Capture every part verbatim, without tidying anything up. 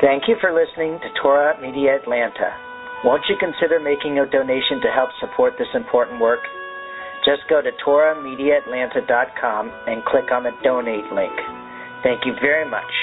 Thank you for listening to Torah Media Atlanta. Won't you consider making a donation to help support this important work? Just go to torah media atlanta dot com and click on the donate link. Thank you very much.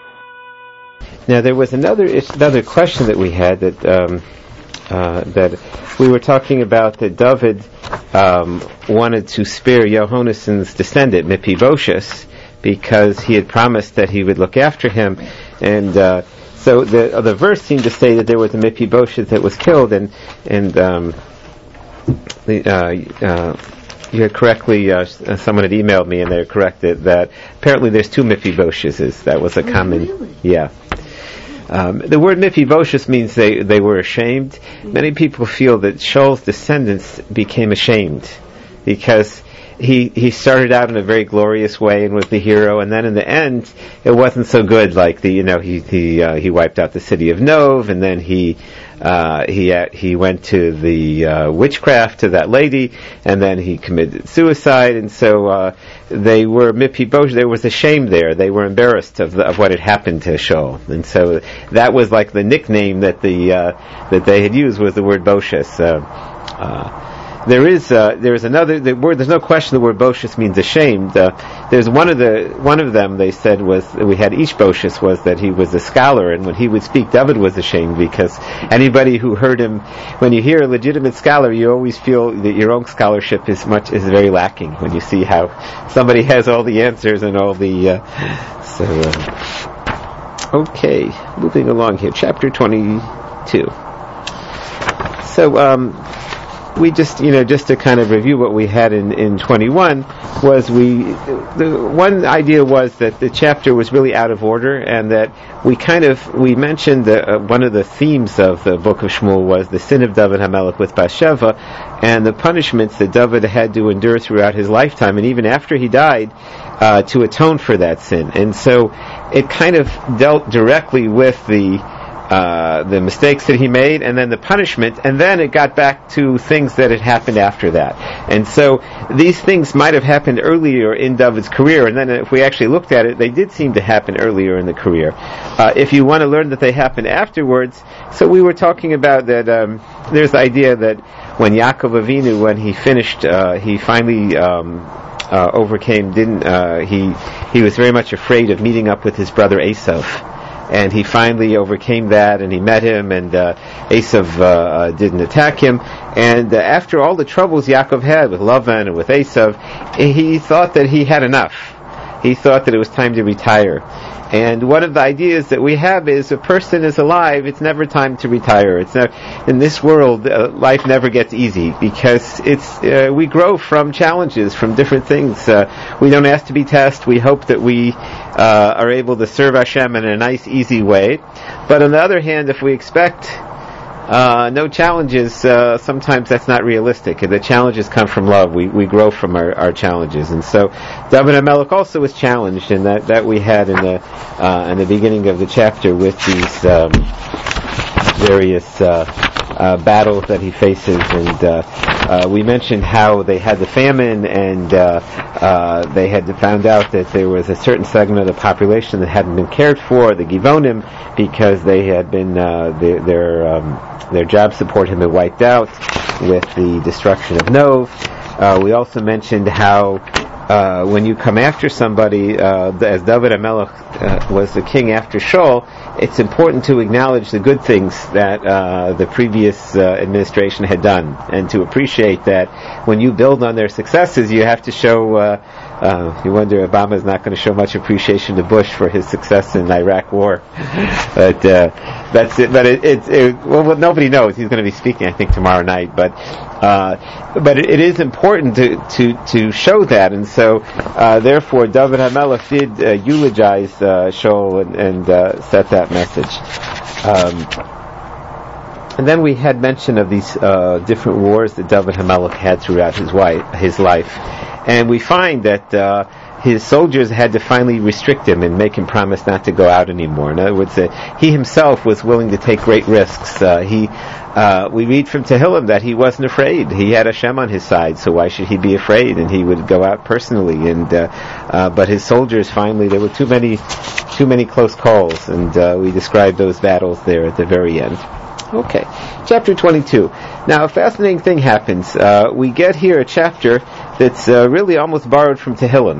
Now there was another another question that we had that um, uh, that we were talking about that David um, wanted to spare Yehonason's descendant Mephibosheth because he had promised that he would look after him, and uh, so the uh, the verse seemed to say that there was a Mephibosheth that was killed, and and um, the. Uh, uh, You had correctly, uh, someone had emailed me and they corrected that apparently there's two Mephibosheths. That was a oh, common, really? yeah. Um, the word Mephibosheth means they, they were ashamed. Mm-hmm. Many people feel that Shaul's descendants became ashamed because he he started out in a very glorious way and was the hero, and then in the end it wasn't so good. Like the you know he he uh, he wiped out the city of Nov, and then he uh, he uh, he went to the uh, witchcraft to that lady, and then he committed suicide, and so uh, they were Mephibosheth. There was a shame there. They were embarrassed of the, of what had happened to Shaul, and so that was like the nickname that the uh, that they had used was the word Bosheth. Uh, uh, There is uh, there is another the word. There's no question the word Bosheth means ashamed. Uh, there's one of the one of them they said was we had Ishbosheth was that he was a scholar, and when he would speak, David was ashamed because anybody who heard him, when you hear a legitimate scholar, you always feel that your own scholarship is much is very lacking when you see how somebody has all the answers and all the uh, so. Uh, okay, moving along here, chapter twenty-two. So. Um, We just, you know, just to kind of review what we had in, in twenty-one, was we, the one idea was that the chapter was really out of order, and that we kind of, we mentioned that uh, one of the themes of the book of Shmuel was the sin of David HaMelech with Bathsheba, and the punishments that David had to endure throughout his lifetime, and even after he died, uh, to atone for that sin. And so, it kind of dealt directly with the Uh, the mistakes that he made, and then the punishment, and then it got back to things that had happened after that. And so these things might have happened earlier in David's career, and then if we actually looked at it, they did seem to happen earlier in the career. Uh, if you want to learn that they happened afterwards, so we were talking about that um, there's the idea that when Yaakov Avinu, when he finished, uh, he finally um, uh, overcame, didn't, uh, he, he was very much afraid of meeting up with his brother Esav. And he finally overcame that, and he met him, and uh, Esav uh, uh, didn't attack him. And uh, after all the troubles Yaakov had with Lavan and with Esav, he thought that he had enough. He thought that it was time to retire. And one of the ideas that we have is a person is alive, it's never time to retire. It's never, in this world, uh, life never gets easy because it's uh, we grow from challenges, from different things. Uh, we don't ask to be tested. We hope that we uh, are able to serve Hashem in a nice, easy way. But on the other hand, if we expect Uh, no challenges, uh, sometimes that's not realistic. The challenges come from love. We we grow from our, our challenges. And so David HaMelech also was challenged, and that, that we had in the uh, in the beginning of the chapter with these um, various uh, uh, battles that he faces. And uh, uh, we mentioned how they had the famine, and uh, uh, they had found out that there was a certain segment of the population that hadn't been cared for, the Givonim, because they had been uh, their their, um, their job support had been wiped out with the destruction of Nov. Uh, we also mentioned how uh, when you come after somebody, uh, as David HaMelech uh, was the king after Shaul, it's important to acknowledge the good things that uh, the previous uh, administration had done, and to appreciate that when you build on their successes, you have to show. Uh, uh, you wonder, Obama is not going to show much appreciation to Bush for his success in the Iraq War, but uh, that's it. But it, it, it well, nobody knows. He's going to be speaking, I think, tomorrow night. But uh, but it, it is important to to to show that, and so uh, therefore, David HaMelech did uh, eulogize uh, Shaul and, and uh, set that message. Um, and then we had mention of these uh, different wars that David HaMelech had throughout his wife, his life, and we find that uh, his soldiers had to finally restrict him and make him promise not to go out anymore. In other words, uh, he himself was willing to take great risks. Uh, he, uh, we read from Tehillim that he wasn't afraid. He had Hashem on his side, so why should he be afraid? And he would go out personally. And uh, uh, but his soldiers finally, there were too many too many close calls, and uh, we described those battles there at the very end. Okay, chapter twenty-two. Now, a fascinating thing happens. Uh, we get here a chapter that's uh, really almost borrowed from Tehillim.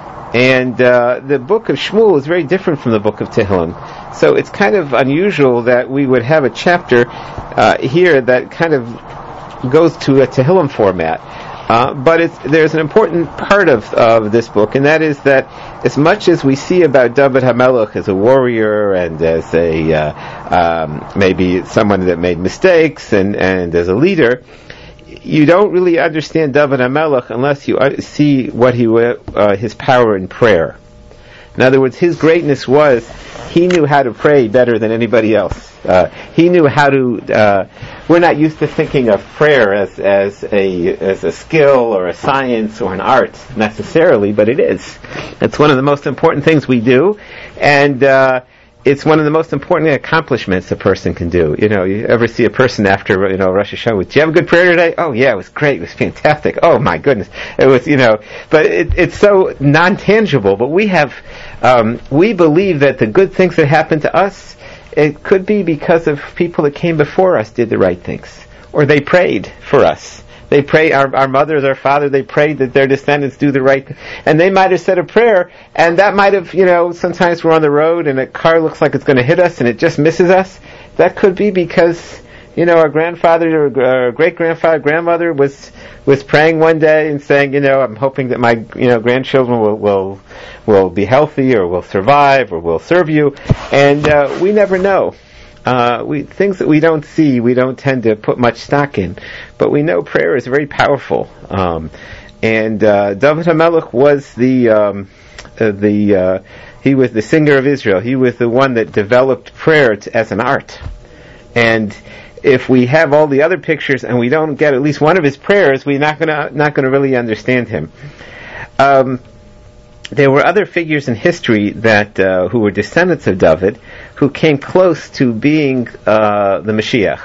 And uh, the book of Shmuel is very different from the book of Tehillim. So it's kind of unusual that we would have a chapter uh, here that kind of goes to a Tehillim format. Uh, but it's, there's an important part of, of this book, and that is that as much as we see about David HaMelech as a warrior and as a uh, um, maybe someone that made mistakes and, and as a leader, you don't really understand David HaMelech unless you see what he uh, his power in prayer. In other words, his greatness was he knew how to pray better than anybody else. Uh, he knew how to. Uh, we're not used to thinking of prayer as as a as a skill or a science or an art necessarily, but it is. It's one of the most important things we do, and uh, it's one of the most important accomplishments a person can do. You know, you ever see a person after, you know, Rosh Hashanah, did you have a good prayer today? Oh yeah, it was great, it was fantastic. Oh my goodness, it was, you know, but it, it's so non-tangible. But we have, um, we believe that the good things that happen to us, it could be because of people that came before us did the right things, or they prayed for us. They pray, our, our mothers, our father, they prayed that their descendants do the right thing. And they might have said a prayer, and that might have, you know, sometimes we're on the road and a car looks like it's going to hit us and it just misses us. That could be because, you know, our grandfather or our great-grandfather, grandmother was was praying one day and saying, you know, I'm hoping that my, you know, grandchildren will will, will be healthy or will survive or will serve you. And uh, we never know. Uh, we things that we don't see, we don't tend to put much stock in, but we know prayer is very powerful. Um, and uh, David HaMelech was the um, uh, the uh, he was the singer of Israel. He was the one that developed prayer t- as an art. And if we have all the other pictures and we don't get at least one of his prayers, we're not gonna not gonna really understand him. Um, There were other figures in history that uh, who were descendants of David, who came close to being uh, the Mashiach,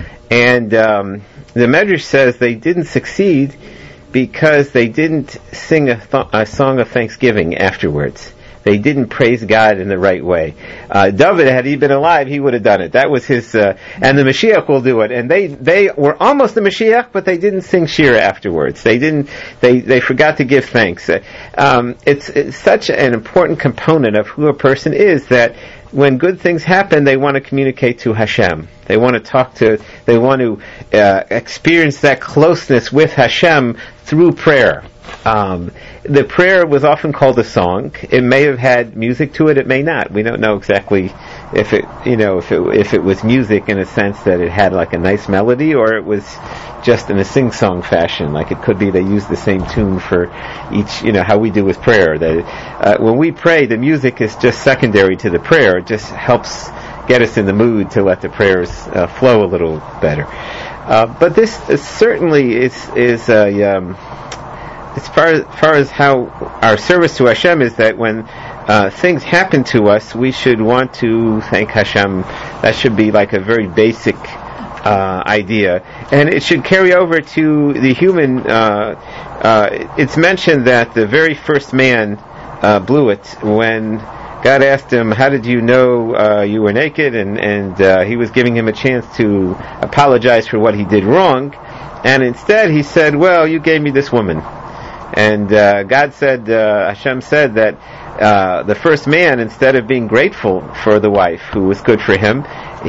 and um, the Medrash says they didn't succeed because they didn't sing a, th- a song of thanksgiving afterwards. They didn't praise God in the right way. Uh, David, had he been alive, he would have done it. That was his, uh, and the Mashiach will do it. And they, they were almost the Mashiach, but they didn't sing Shir afterwards. They didn't, they, they forgot to give thanks. Uh, um, it's, it's such an important component of who a person is that when good things happen, they want to communicate to Hashem. They want to talk to, they want to uh, experience that closeness with Hashem through prayer. Um, the prayer was often called a song. It may have had music to it. It may not. We don't know exactly if it, you know, if it if it was music in a sense that it had like a nice melody, or it was just in a sing-song fashion. Like it could be they used the same tune for each, you know, how we do with prayer. That uh, when we pray, the music is just secondary to the prayer. It just helps get us in the mood to let the prayers uh, flow a little better. Uh, but this is certainly is is a um, as far as, far as how our service to Hashem is, that when uh, things happen to us, we should want to thank Hashem. That should be like a very basic uh, idea, and it should carry over to the human. Uh, uh, it's mentioned that the very first man uh, blew it when God asked him, "How did you know uh, you were naked?" and and uh, he was giving him a chance to apologize for what he did wrong, and instead he said, "Well, you gave me this woman." And uh, God said, uh, Hashem said that uh, the first man, instead of being grateful for the wife who was good for him,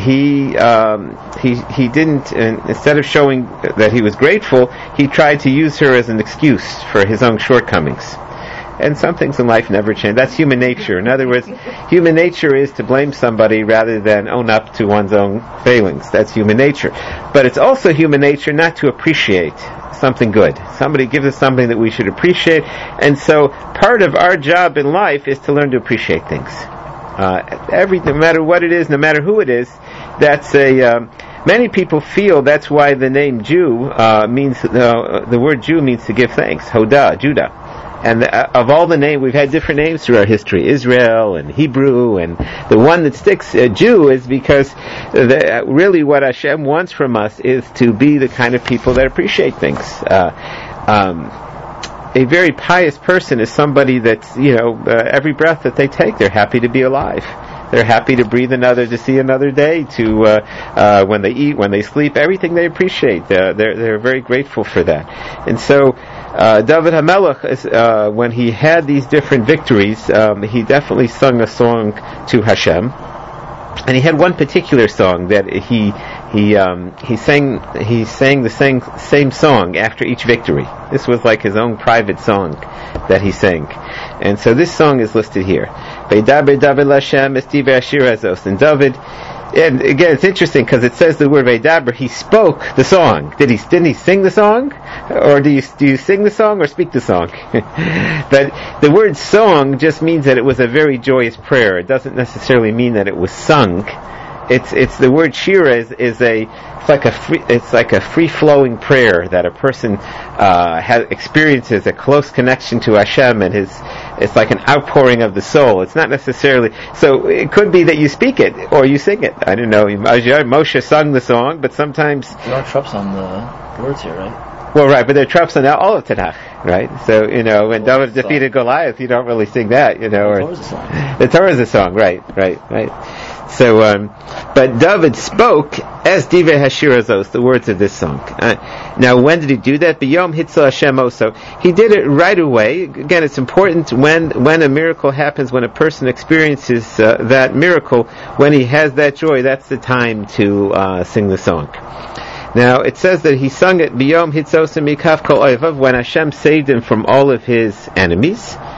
he um, he he didn't. Uh, instead of showing that he was grateful, he tried to use her as an excuse for his own shortcomings. And some things in life never change. That's human nature. In other words, human nature is to blame somebody rather than own up to one's own failings. That's human nature. But it's also human nature not to appreciate something good. Somebody gives us something that we should appreciate. And so part of our job in life is to learn to appreciate things. Uh, every, no matter what it is, no matter who it is, that's a... Um, many people feel that's why the name Jew uh, means... Uh, the word Jew means to give thanks. Hodah, Judah. And the, of all the names, we've had different names through our history, Israel and Hebrew, and the one that sticks, uh, Jew, is because the, really what Hashem wants from us is to be the kind of people that appreciate things. Uh, um, a very pious person is somebody that's, you know, uh, every breath that they take, they're happy to be alive. They're happy to breathe another, to see another day, to, uh, uh, when they eat, when they sleep, everything they appreciate. Uh, they're, they're very grateful for that. And so, uh, David HaMelech, is, uh, when he had these different victories, um, he definitely sung a song to Hashem. And he had one particular song that he he um, he sang he sang the same same song after each victory. This was like his own private song that he sang, and so this song is listed here. Veidaber David Lashem Estive Ashir Azos. And David, and again it's interesting because it says the word Veidaber. He spoke the song. Did he? Didn't he sing the song, or do you do you sing the song or speak the song? But the word song just means that it was a very joyous prayer. It doesn't necessarily mean that it was sung. It's it's the word shira is, is a it's like a free, it's like a free flowing prayer that a person uh, has experiences a close connection to Hashem, and his it's like an outpouring of the soul. It's not necessarily so. It could be that you speak it or you sing it. I don't know. Moshe sung the song, but sometimes there are trups on the words here, right? Well, right, but there are trups on all of Tanakh, right? So, you know, when well, David defeated Goliath, you don't really sing that, you know. The or, Torah is a song. The Torah is a song, right, right, right. So, um, but David spoke as Divrei Hashirazos, the words of this song. Uh, now, when did he do that? B'yom Hitzah Hashem Oso. He did it right away. Again, it's important when when a miracle happens, when a person experiences uh, that miracle, when he has that joy, that's the time to uh, sing the song. Now, it says that he sung it B'yom Hitzos Mikaf Kol Oivav, when Hashem saved him from all of his enemies.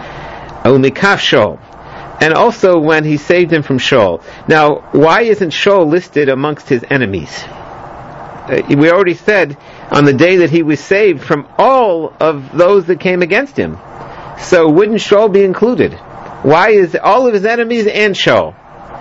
O Mikaf Shol. And also when he saved him from Shaul. Now, why isn't Shaul listed amongst his enemies? Uh, we already said on the day that he was saved from all of those that came against him. So wouldn't Shaul be included? Why is all of his enemies and Shaul?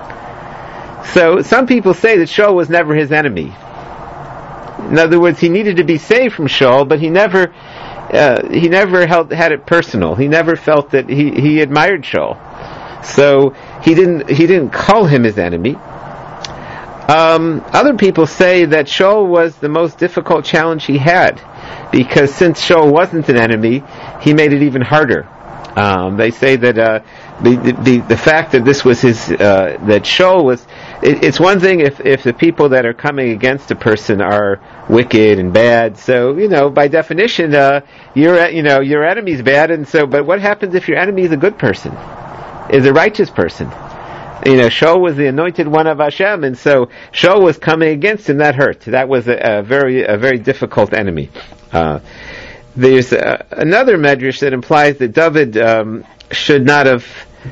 So some people say that Shaul was never his enemy. In other words, he needed to be saved from Shaul, but he never uh, he never held, had it personal. He never felt that he, he admired Shaul. So he didn't he didn't call him his enemy. Um, other people say that Shaul was the most difficult challenge he had, because since Shaul wasn't an enemy, he made it even harder. Um, they say that uh, the, the the fact that this was his uh, that Shaul was it, it's one thing if if the people that are coming against a person are wicked and bad. So you know by definition, uh, your you know your enemy's bad, and so but what happens if your enemy is a good person? Is a righteous person. You know, Shaul was the anointed one of Hashem, and so Shaul was coming against him. That hurt. That was a, a very, a very difficult enemy. Uh, there's uh, another medrash that implies that David um, should not have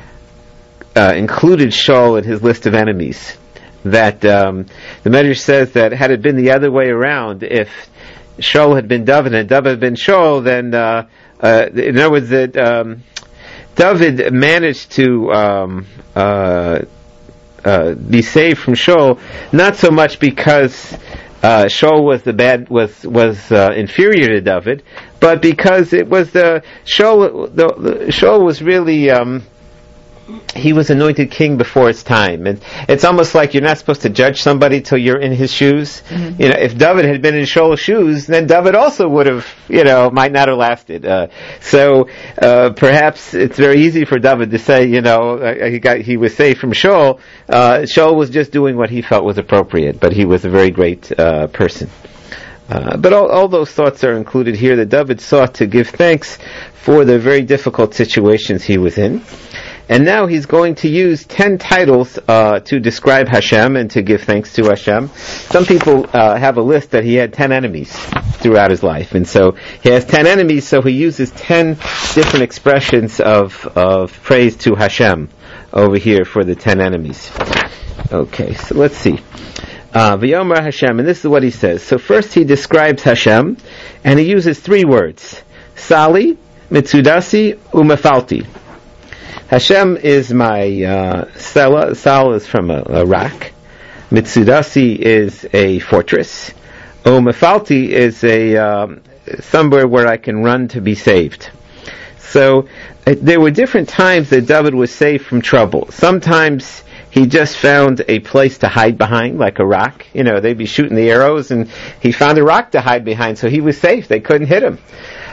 uh, included Shaul in his list of enemies. That um, the medrash says that had it been the other way around, if Shaul had been David and David had been Shaul, then uh, uh, in other words, that. Um, David managed to um, uh, uh, be saved from Shaul, not so much because uh, Shaul was the bad was was uh, inferior to David, but because it was the Shaul. The, the, Shaul was really um, he was anointed king before his time, and it's almost like you're not supposed to judge somebody till you're in his shoes. Mm-hmm. You know, if David had been in Shaul's shoes, then David also would have, you know, might not have lasted. Uh, so uh, perhaps it's very easy for David to say, you know, uh, he got he was saved from Shaul. Uh, Shaul was just doing what he felt was appropriate, but he was a very great uh, person. Uh, but all, all those thoughts are included here. That David sought to give thanks for the very difficult situations he was in. And now he's going to use ten titles uh, to describe Hashem and to give thanks to Hashem. Some people uh, have a list that he had ten enemies throughout his life, and so he has ten enemies. So he uses ten different expressions of of praise to Hashem over here for the ten enemies. Okay, so let's see. Uh, V'yomer Hashem, and this is what he says. So first he describes Hashem, and he uses three words: Sali, Mitsudasi, Umefalti. Hashem is my uh, Sala. Sal is from a, a rock. Mitsudasi is a fortress. O Mefalti is a um, somewhere where I can run to be saved. So uh, there were different times that David was saved from trouble. Sometimes he just found a place to hide behind, like a rock. You know, they'd be shooting the arrows, and he found a rock to hide behind, so he was safe. They couldn't hit him.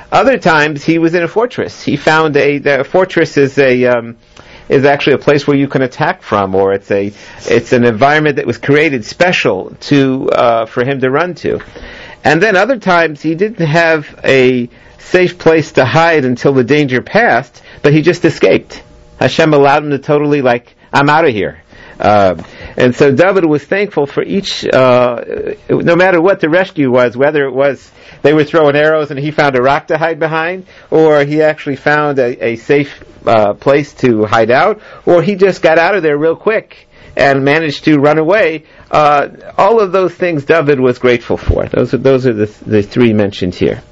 Other times he was in a fortress. He found a, a fortress is a um, is actually a place where you can attack from, or it's a it's an environment that was created special to uh, for him to run to. And then other times he didn't have a safe place to hide until the danger passed, but he just escaped. Hashem allowed him to totally, like, I'm out of here. Uh, and so David was thankful for each, uh, no matter what the rescue was, whether it was they were throwing arrows and he found a rock to hide behind, or he actually found a, a safe uh, place to hide out, or he just got out of there real quick and managed to run away. Uh, all of those things David was grateful for. Those are those are the the three mentioned here.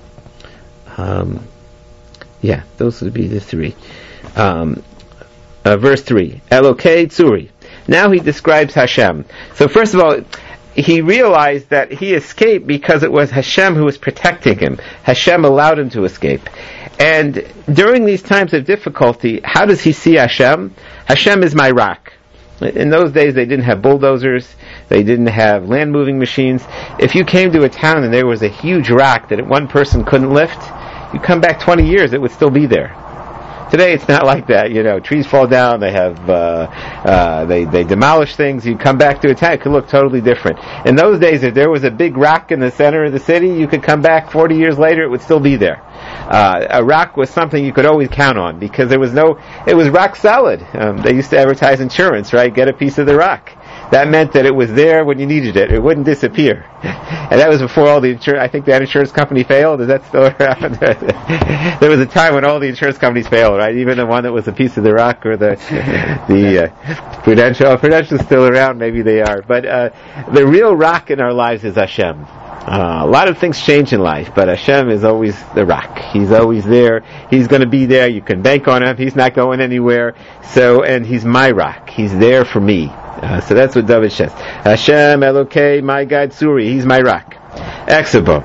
Um, yeah, those would be the three. Um, uh, verse three, Elokei Tzuri. Now he describes Hashem. So first of all, he realized that he escaped because it was Hashem who was protecting him. Hashem allowed him to escape. And during these times of difficulty, how does he see Hashem? Hashem is my rock. In those days, they didn't have bulldozers. They didn't have land-moving machines. If you came to a town and there was a huge rock that one person couldn't lift, you come back twenty years, it would still be there. Today, it's not like that. You know, trees fall down. They have uh, uh, they they demolish things. You come back to a town, it could look totally different. In those days, if there was a big rock in the center of the city, you could come back forty years later, it would still be there. Uh, a rock was something you could always count on because there was no. It was rock solid. Um, they used to advertise insurance, right? Get a piece of the rock. That meant that it was there when you needed it. It wouldn't disappear. And that was before all the insurance, I think that insurance company failed. Is that still around? There was a time when all the insurance companies failed, right? Even the one that was a piece of the rock or the, the, uh, Prudential. Oh, Prudential's still around, maybe they are. But, uh, the real rock in our lives is Hashem. Uh, a lot of things change in life, but Hashem is always the rock. He's always there. He's going to be there. You can bank on him. He's not going anywhere. So, and he's my rock. He's there for me. Uh, so that's what David says. Hashem Elokei, my God Suri. He's my rock. Exabo.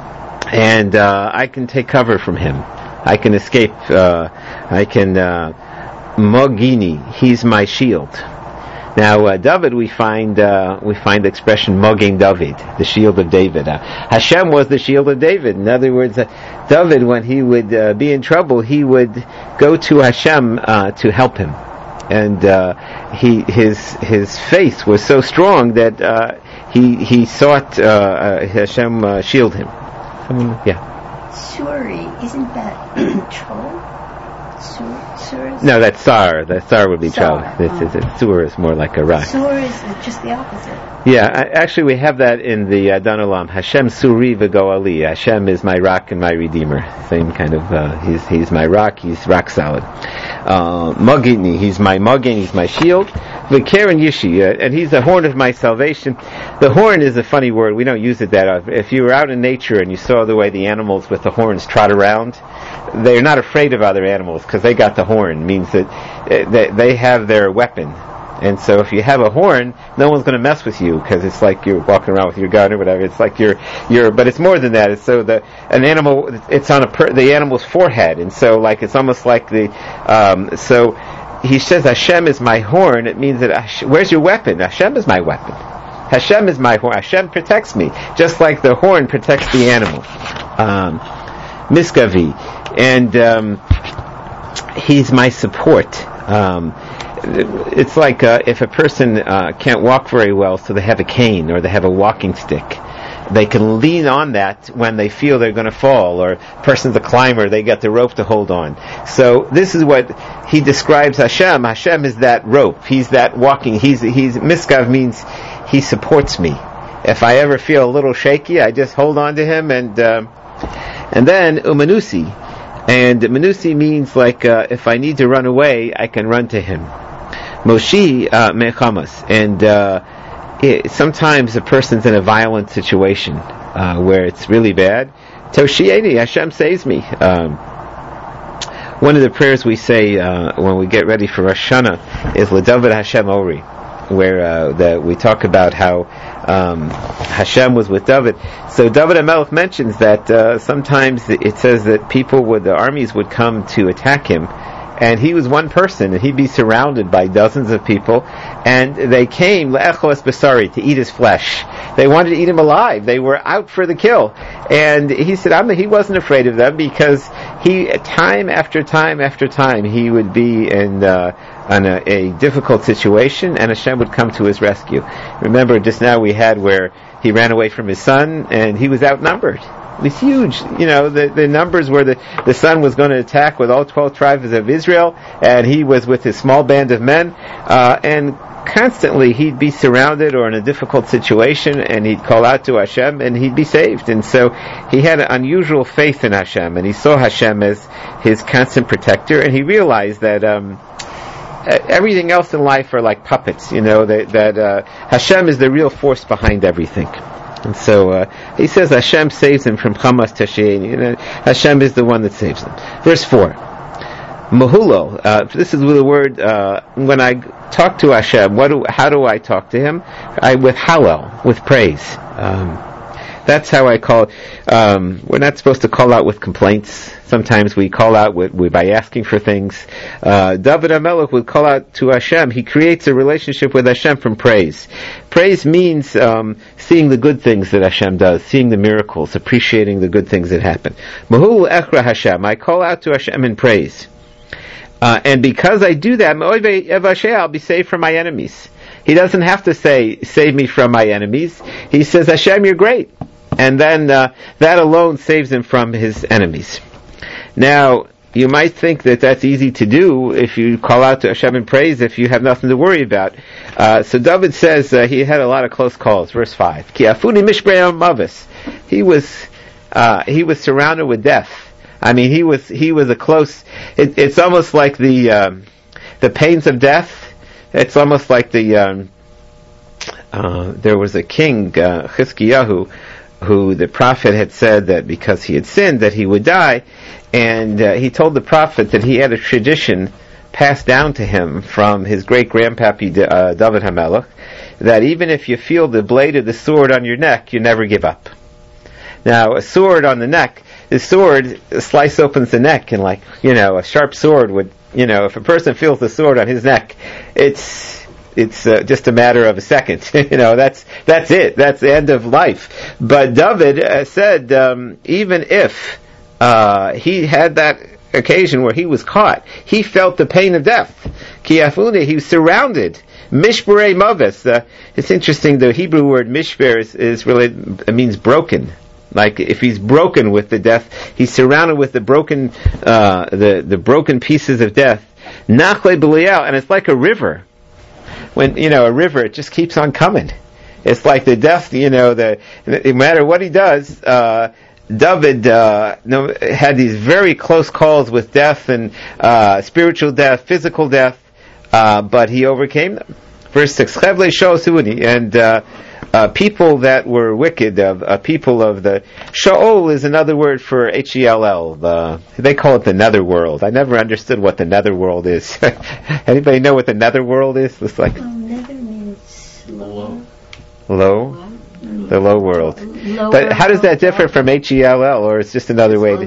And uh, I can take cover from him. I can escape. Uh, I can... Uh, Mogini. He's my shield. Now, uh, David, we find uh, we find the expression Mogen David, the shield of David. Uh, Hashem was the shield of David. In other words, uh, David, when he would uh, be in trouble, he would go to Hashem uh, to help him. And uh, he his his faith was so strong that uh, he he sought uh, uh, Hashem uh, shield him. Someone, yeah. Suri, isn't that troll? Sur, sur is no, that's Sar. The Sar would be troll. Sar, This oh. is it. Sur is more like a rock. Sur is just the opposite. Yeah, I, actually we have that in the uh, Dan Olam. Hashem Suri v'Goali. Hashem is my rock and my redeemer. Same kind of, uh, he's he's my rock, he's rock solid. Uh, Mogini, he's my Mogen, he's my shield. V'Keren Yishi, uh, and he's the horn of my salvation. The horn is a funny word, we don't use it that often. If you were out in nature and you saw the way the animals with the horns trot around, they're not afraid of other animals because they got the horn. It means that uh, they, they have their weapon. And so if you have a horn, no one's going to mess with you because it's like you're walking around with your gun or whatever. It's like you're, you're, but it's more than that. It's so the, an animal, it's on a per, the animal's forehead. And so like, it's almost like the, um, so he says Hashem is my horn. It means that, Hashem, where's your weapon? Hashem is my weapon. Hashem is my horn. Hashem protects me. Just like the horn protects the animal. Um, Miskavi. And, um, he's my support. Um, It's like uh, if a person uh, can't walk very well, so they have a cane or they have a walking stick. They can lean on that when they feel they're going to fall, or a person's a climber, they got the rope to hold on. So this is what he describes Hashem. Hashem is that rope. He's that walking. He's he's Miskav means he supports me. If I ever feel a little shaky, I just hold on to him, and uh, and then Umanusi. And Manusi means like uh, if I need to run away, I can run to him. Moshi uh, mechamas, and uh, it, sometimes a person's in a violent situation uh, where it's really bad. Toshieni, Hashem saves me. Um, one of the prayers we say uh, when we get ready for Rosh Hashanah is LeDavid Hashem Ori, where uh, the, we talk about how um, Hashem was with David. So David HaMelech mentions that uh, sometimes it says that people would, the armies would come to attack him, and he was one person, and he'd be surrounded by dozens of people, and they came le'echos basari, to eat his flesh. They wanted to eat him alive. They were out for the kill. And he said, I'm, he wasn't afraid of them, because he, time after time after time, he would be in uh, on a, a difficult situation, and Hashem would come to his rescue. Remember, just now we had where he ran away from his son, and he was outnumbered. It was huge. You know, the, the numbers where the, the son was going to attack with all twelve tribes of Israel, and he was with his small band of men, uh, and constantly he'd be surrounded or in a difficult situation, and he'd call out to Hashem, and he'd be saved. And so he had an unusual faith in Hashem, and he saw Hashem as his constant protector, and he realized that um, everything else in life are like puppets, you know, that, that uh, Hashem is the real force behind everything. And so uh, he says Hashem saves him from Hamas Tasheini. You know, Hashem is the one that saves them. Verse four. Mahulo. Uh, this is the word, uh, when I talk to Hashem, what do, how do I talk to him? I, with Hallel, with praise. Um, that's how I call it. Um, we're not supposed to call out with complaints. Sometimes we call out with, with, by asking for things. Uh, David HaMelech would call out to Hashem. He creates a relationship with Hashem from praise. Praise means um, seeing the good things that Hashem does, seeing the miracles, appreciating the good things that happen. Mahul Echra Hashem. I call out to Hashem in praise. Uh, and because I do that, I'll be saved from my enemies. He doesn't have to say, save me from my enemies. He says, Hashem, you're great. And then uh, that alone saves him from his enemies. Now, you might think that that's easy to do if you call out to Hashem in praise, if you have nothing to worry about. Uh, so David says uh, he had a lot of close calls. Verse five. Ki afuni mishbrei mavis. He was, uh, he was surrounded with death. I mean, he was, he was a close, it, it's almost like the, um, the pains of death. It's almost like the, um, uh, there was a king, uh, Chizkiyahu, who the prophet had said that because he had sinned that he would die, and uh, he told the prophet that he had a tradition passed down to him from his great-grandpappy uh, David HaMelech, that even if you feel the blade of the sword on your neck, you never give up. Now, a sword on the neck, the sword slice opens the neck, and like, you know, a sharp sword would, you know, if a person feels the sword on his neck, it's it's uh, just a matter of a second. you know, that's that's it. That's the end of life. But David uh, said, um, even if uh, he had that occasion where he was caught, he felt the pain of death. Kiafune, he was surrounded. Mishberei mavis. Uh, it's interesting. The Hebrew word mishber is, is related. It means broken. Like if he's broken with the death, he's surrounded with the broken, uh, the the broken pieces of death. Nachle b'lial, and it's like a river. When you know a river, it just keeps on coming. It's like the death. You know, the no matter what he does, uh, David uh, no, had these very close calls with death and uh, spiritual death, physical death, uh, but he overcame them. Verse six, Chevle Shaul and uh, uh, people that were wicked, of uh, people of the Shaul is another word for H E L L. The, they call it the netherworld. I never understood what the netherworld is. Anybody know what the netherworld is? It's like oh, nether means low. Low. Low? The low world. Lower But how does that differ from H E L L, or it's just another way to...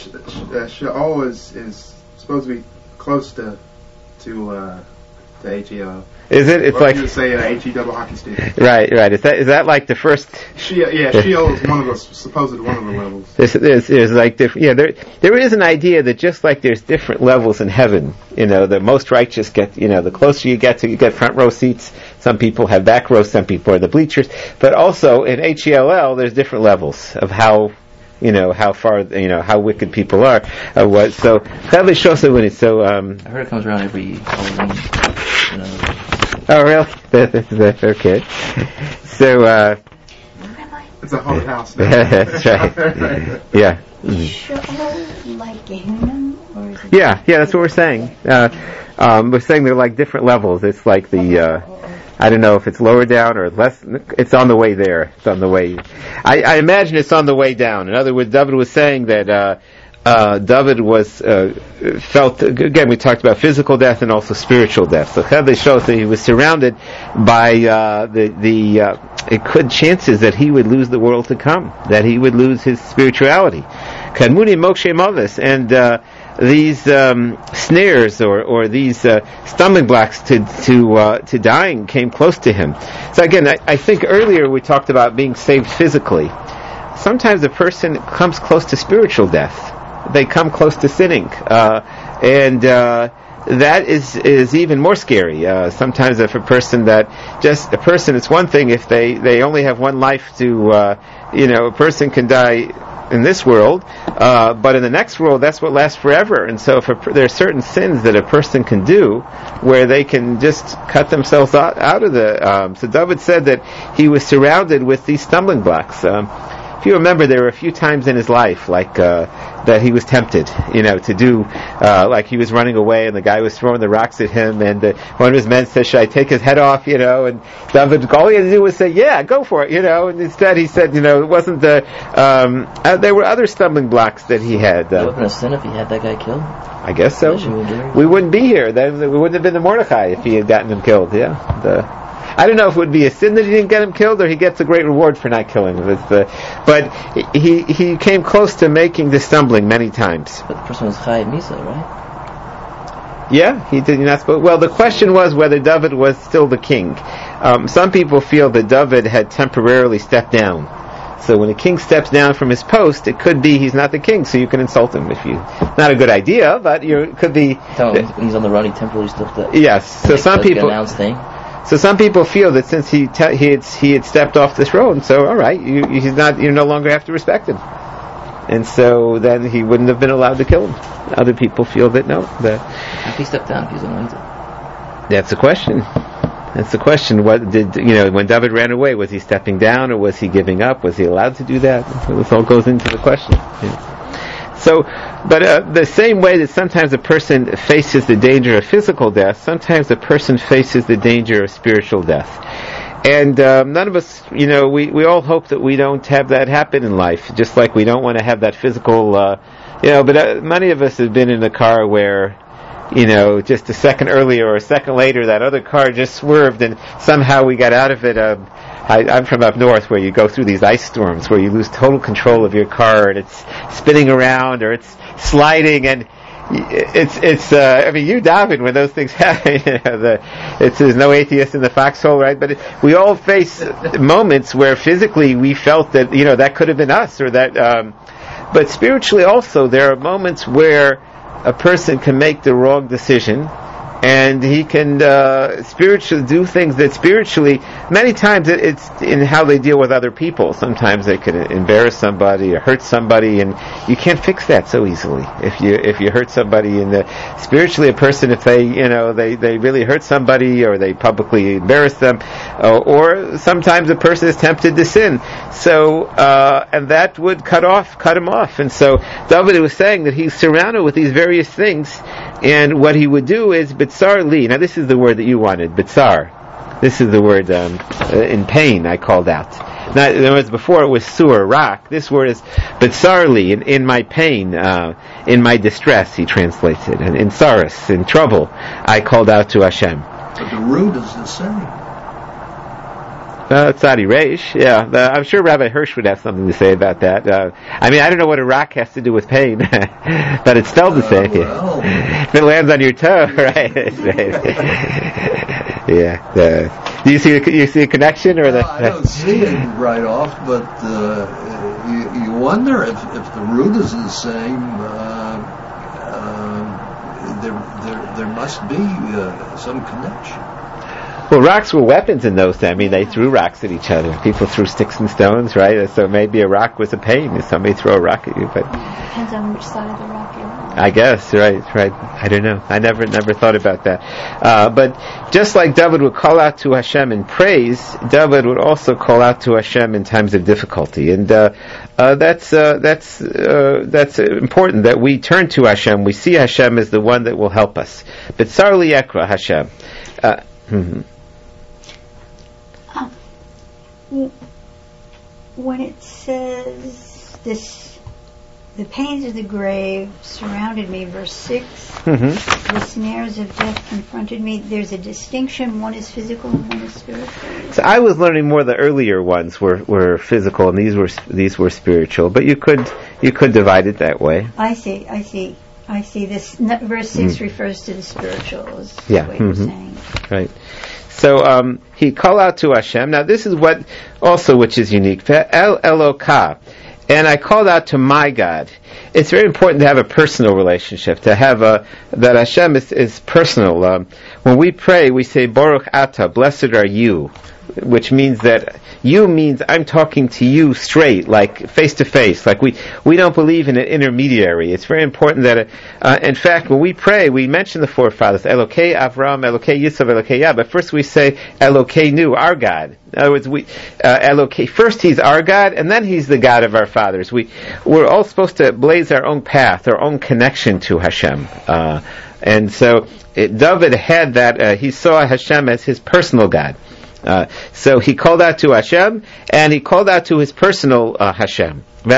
Shaul is, is supposed to be close to to uh, to H E L L. Is it? It's or like you would say uh, H E double hockey stick. Right, right. Is that is that like the first? She, yeah, Sheol is one of the supposedly one of the levels. There's, there's, there's like different. Yeah, there there is an idea that just like there's different levels in heaven. You know, the most righteous get. You know, the closer you get to, you get front row seats. Some people have back row. Some people are the bleachers. But also in H E L L, there's different levels of how. You know how far, you know how wicked people are. Uh, what so? So um, I heard it comes around every Halloween. You know. Oh really? That, that, that, okay. So uh, it's a haunted house. That's right. Yeah. Shaul like Gehenna, or is it Yeah, yeah. That's what we're saying. Uh, um, we're saying they're like different levels. It's like the. Uh, I don't know if it's lower down or less. It's on the way there. It's on the way. I, I imagine it's on the way down. In other words, David was saying that uh, uh, David was uh, felt. Again, we talked about physical death and also spiritual death. So Chevle shows that he was surrounded by uh, the the uh, it could chances that he would lose the world to come, that he would lose his spirituality. Kadmuni mokshe mavis, and uh, these um, snares or, or these uh, stumbling blocks to to uh, to dying came close to him. So again, I, I think earlier we talked about being saved physically. Sometimes a person comes close to spiritual death. They come close to sinning, uh, and uh, that is is even more scary. Uh, sometimes if a person that just a person, it's one thing if they, they only have one life to, uh, you know, a person can die in this world, uh, but in the next world, that's what lasts forever. And so if a, there are certain sins that a person can do where they can just cut themselves out, out of the... Um, so David said that he was surrounded with these stumbling blocks. Um, if you remember, there were a few times in his life, like, uh, that he was tempted, you know, to do, uh, like he was running away and the guy was throwing the rocks at him, and uh, one of his men said, should I take his head off, you know, and David, all he had to do was say, yeah, go for it, you know, and instead he said, you know, it wasn't the, um, uh, there were other stumbling blocks that he had. Uh, it wouldn't have sinned if he had that guy killed? I guess so. We wouldn't be here. Then we wouldn't have been the Mordecai if he had gotten him killed, yeah. The, I don't know if it would be a sin that he didn't get him killed, or he gets a great reward for not killing him. It's, uh, but he he came close to making the stumbling many times. But the person was Chayiv Misa, right? Yeah, he did not suppose. Well, the question was whether David was still the king. Um, some people feel that David had temporarily stepped down. So when a king steps down from his post, it could be he's not the king, so you can insult him if you. Not a good idea, but you it could be. Tell him when he's on the run, he temporarily stepped down. Yes, so some people. Announced thing. So some people feel that since he te- he had he had stepped off the throne, so all right, you, he's not you no longer have to respect him, and so then he wouldn't have been allowed to kill him. Other people feel that no, that if he stepped down, he's anointed. That's the question. That's the question. What did you know when David ran away? Was he stepping down, or was he giving up? Was he allowed to do that? So this all goes into the question. Yeah. So, but uh, the same way that sometimes a person faces the danger of physical death, sometimes a person faces the danger of spiritual death. And um, none of us, you know, we, we all hope that we don't have that happen in life, just like we don't want to have that physical, uh, you know, but uh, many of us have been in a car where, you know, just a second earlier or a second later, that other car just swerved and somehow we got out of it. Um, I, I'm from up north where you go through these ice storms where you lose total control of your car and it's spinning around or it's sliding and it's, it's, uh, I mean, you, David, when those things happen, you know, the, it's, there's no atheist in the foxhole, right? But it, we all face moments where physically we felt that, you know, that could have been us or that, um, but spiritually also there are moments where a person can make the wrong decision and he can uh, spiritually do things that spiritually, many times it, it's in how they deal with other people. Sometimes they can embarrass somebody or hurt somebody, and you can't fix that so easily. If you if you hurt somebody, in the spiritually, a person, if they you know they, they really hurt somebody or they publicly embarrass them, uh, or sometimes a person is tempted to sin. So uh, and that would cut off, cut him off. And so David was saying that he's surrounded with these various things, and what he would do is, Bitsar li. Now this is the word that you wanted, Bitsar. This is the word um, uh, in pain I called out. Now, in other words, before it was sur, rock. This word is Bitsar li, in, in my pain, uh, in my distress, he translates it. And in saras, in trouble, I called out to Hashem. But the root is the same. Uh, Tzadi Reish, yeah. Uh, I'm sure Rabbi Hirsch would have something to say about that. Uh, I mean, I don't know what a rock has to do with pain, but it's spelled the same. Uh, well, if it lands on your toe, right? yeah. Uh, do you see a, you see a connection, or the? Uh, I don't see it right off, but uh, you, you wonder if, if the root is the same. Uh, uh, there, there, there must be uh, some connection. Well, rocks were weapons in those days. I mean, they threw rocks at each other. People threw sticks and stones, right? So maybe a rock was a pain if somebody threw a rock at you. But depends on which side of the rock you're on. I guess, right, right. I don't know. I never, never thought about that. Uh, but just like David would call out to Hashem in praise, David would also call out to Hashem in times of difficulty, and uh, uh, that's uh, that's uh, that's important that we turn to Hashem. We see Hashem as the one that will help us. But Bitsar li ekra Hashem. Uh, mm-hmm. When it says this, the pains of the grave surrounded me, verse six, mm-hmm. the snares of death confronted me, there's a distinction, one is physical and one is spiritual. So I was learning more the earlier ones were, were physical and these were these were spiritual, but you could you could divide it that way. I see, I see. I see this. n- Verse six Mm. refers to the spiritual, is Yeah, what you're mhm. saying. Right. So um, he called out to Hashem. Now this is what also which is unique. El Eloka. And I called out to my God. It's very important to have a personal relationship, to have a, that Hashem is, is personal. Um, when we pray, we say, Baruch Ata, blessed are you, which means that you means I'm talking to you straight, like face to face, like we, we don't believe in an intermediary. It's very important that, uh, in fact, when we pray, we mention the forefathers, Elokei Avram, Elokei Yitzchak, Elokei Yah, but first we say, Elokeinu, our God. In other words, we, uh, Elokei, first He's our God, and then He's the God of our fathers. We, we're all supposed to blaze our own path, our own connection to Hashem. Uh, and so, it, David had that, uh, he saw Hashem as his personal God. Uh, so he called out to Hashem, and he called out to his personal uh, Hashem. And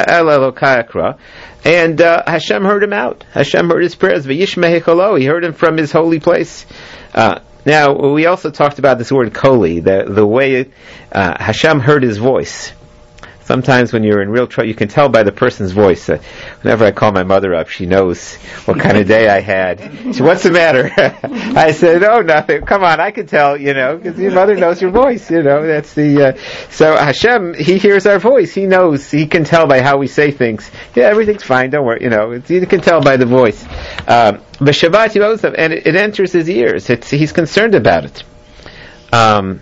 uh, Hashem heard him out. Hashem heard his prayers. He heard him from his holy place. Uh, now, we also talked about this word koli, the, the way uh, Hashem heard his voice. Sometimes when you're in real trouble, you can tell by the person's voice. Uh, whenever I call my mother up, she knows what kind of day I had. She said, what's the matter? I said, oh, nothing. Come on, I can tell, you know, because your mother knows your voice, you know. That's the, uh, so Hashem, He hears our voice. He knows, He can tell by how we say things. Yeah, everything's fine, don't worry, you know. It's, you can tell by the voice. Um, and it, it enters His ears. It's, He's concerned about it. Um,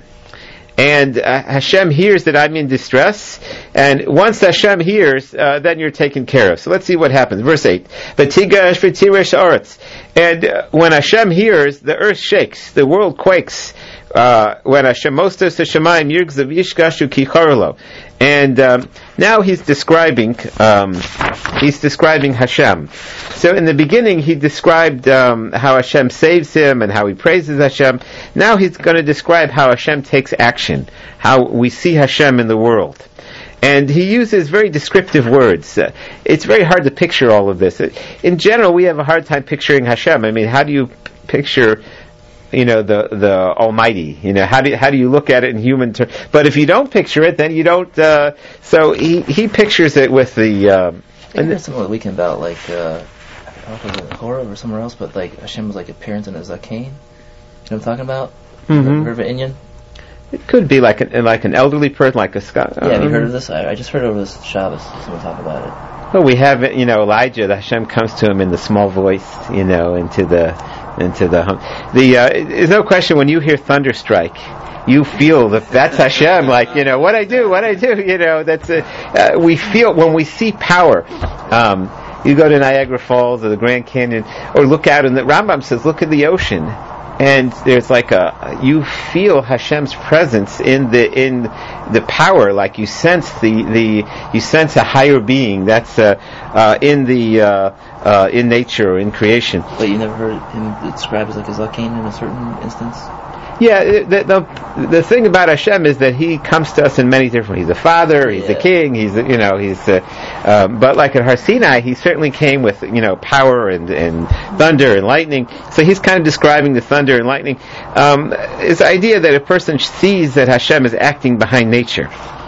And uh, Hashem hears that I'm in distress, and once Hashem hears, uh, then you're taken care of. So let's see what happens. Verse eight. V'tigash v'tiresh aretz. And uh, when Hashem hears, the earth shakes, the world quakes. Uh, when Hashem mostos hashemayim yirgzav yishgashu kicharlo. And um, now he's describing, um, he's describing Hashem. So in the beginning he described um, how Hashem saves him and how he praises Hashem. Now he's going to describe how Hashem takes action, how we see Hashem in the world. And he uses very descriptive words. Uh, it's very hard to picture all of this. In general, we have a hard time picturing Hashem. I mean, how do you picture, you know, the the Almighty? You know, how do you, how do you look at it in human terms? But if you don't picture it, then you don't. Uh, so he he pictures it with the. Um, I heard something on the weekend about like uh, I don't know if it was in Horeb or somewhere else, but like Hashem was like a parent in a zaken. You know what I'm talking about? Mm-hmm. Heard of an Inyan? It could be like an like an elderly person, like a Scott. Yeah, have you heard of this? I, I just heard over this Shabbos someone talk about it. Well, we have, you know, Elijah. The Hashem comes to him in the small voice, you know, into the into the hum. The uh, there's no question when you hear thunder strike, you feel that that's Hashem. Like, you know, what I do, what I do. You know, that's a, uh, we feel when we see power. Um, you go to Niagara Falls or the Grand Canyon, or look out, and the Rambam says, look at the ocean. And there's like a, you feel Hashem's presence in the in the power, like you sense the, the you sense a higher being that's uh, uh, in the uh, uh, in nature or in creation. But you never heard him described as like a zaken in a certain instance? Yeah, the, the the thing about Hashem is that He comes to us in many different. He's a father, He's yeah. a king, He's a, you know He's a, um, but like at Har Sinai, He certainly came with you know power and, and thunder and lightning. So He's kind of describing the thunder and lightning. Um, this idea that a person sees that Hashem is acting behind nature.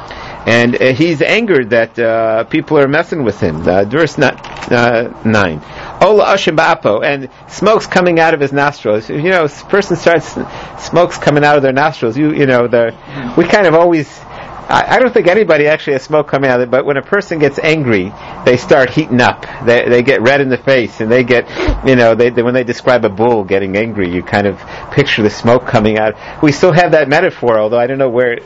And uh, he's angered that uh, people are messing with him. Uh, verse not, uh, nine. Ola Hashem ba'apo, and smoke's coming out of his nostrils. You know, a person starts, smoke's coming out of their nostrils. You, you know, the we kind of always. I, I don't think anybody actually has smoke coming out of it, but when a person gets angry, they start heating up. They they get red in the face, and they get, you know, they, they when they describe a bull getting angry, you kind of picture the smoke coming out. We still have that metaphor, although I don't know where.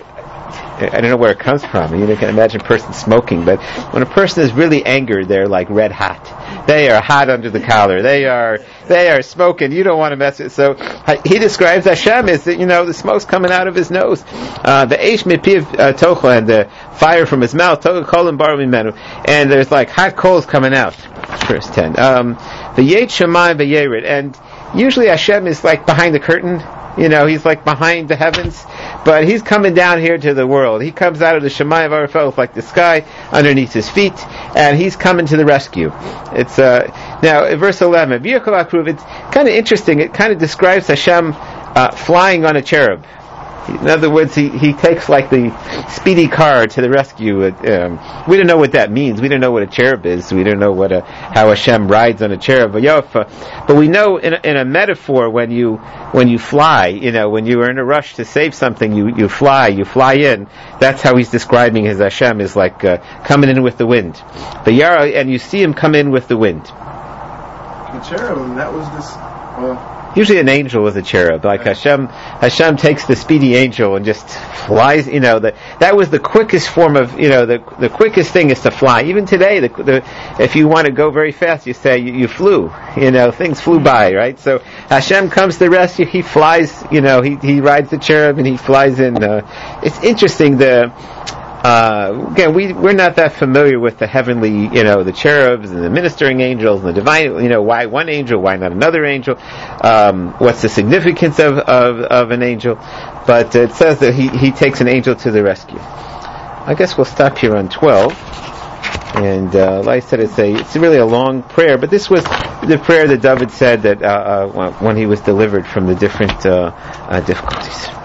I don't know where it comes from. You can imagine a person smoking, but when a person is really angered, they're like red hot. They are hot under the collar. They are they are smoking. You don't want to mess with. So he describes Hashem as that, you know, the smoke's coming out of his nose, uh, the eish mipiv tocha, and the fire from his mouth, tocha kol and bar mimenu, and there's like hot coals coming out. Verse ten. Um, the yet shamayim v'yered, and usually Hashem is like behind the curtain. You know, He's like behind the heavens, but He's coming down here to the world. He comes out of the Shemayim Arafel, like the sky, underneath His feet, and He's coming to the rescue. It's uh, now verse eleven. It's kind of interesting. It kind of describes Hashem uh, flying on a cherub. In other words, he, he takes like the speedy car to the rescue. Um, we don't know what that means. We don't know what a cherub is. We don't know what a, how Hashem rides on a cherub. But we know in a, in a metaphor, when you when you fly, you know, when you are in a rush to save something, you, you fly, you fly in. That's how he's describing his Hashem, is like uh, coming in with the wind. The Yara, and you see him come in with the wind. The cherubim, that was this. Well, usually an angel was a cherub. Like Hashem, Hashem takes the speedy angel and just flies. You know, that that was the quickest form of, you know, the the quickest thing is to fly. Even today, the, the if you want to go very fast, you say you, you flew. You know, things flew by, right? So Hashem comes to rescue. He flies. You know, he he rides the cherub and he flies in. Uh, it's interesting. The Uh, again, we, we're not that familiar with the heavenly, you know, the cherubs and the ministering angels and the divine, you know, why one angel, why not another angel, um, what's the significance of, of, of an angel, but it says that he, he takes an angel to the rescue. I guess we'll stop here on twelve, and uh, like I said, it's a, it's really a long prayer, but this was the prayer that David said that, uh, uh, when he was delivered from the different, uh, uh difficulties.